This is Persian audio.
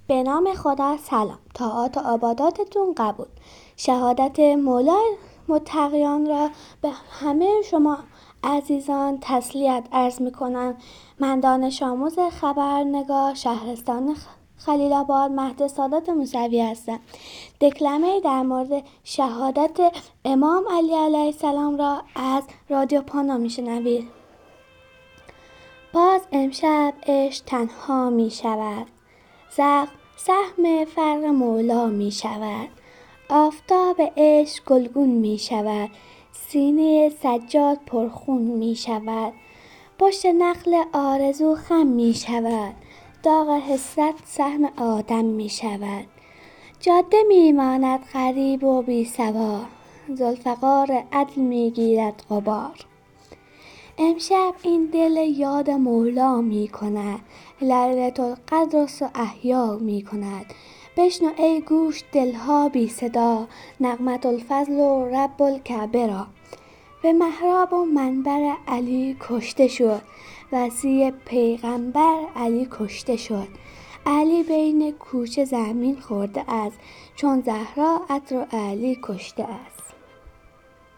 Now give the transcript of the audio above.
به نام خدا سلام. طاعات و عباداتتون قبول. شهادت مولای متقیان را به همه شما عزیزان تسلیت عرض می کنم. من دانش آموز خبرنگار شهرستان خلیل آباد مهد سادات موسوی هستم. دکلمه در مورد شهادت امام علی علیه السلام را از رادیو پانا می شنوید. باز امشب عشق تنها می شود، سهم فرق مولا می شود. آفتاب عشق گلگون می شود، سینه سجاد پرخون می شود. پشت نخل آرزو خم می شود، داغ حسرت سهم آدم می شود. جاده می ماند غریب و بی سوار، ذوالفقار عدل می گیرد غبار. امشب این دل یاد مولا می کند، لیلة القدر و احیا می کند. بشنو ای گوش دلها بی صدا، نغمة الفضل و رب الکعبه را. به محراب و منبر علی کشته شد، وصی پیغمبر علی کشته شد. علی بین کوچه زمین خورده است، چون زهرا عطر علی کشته است.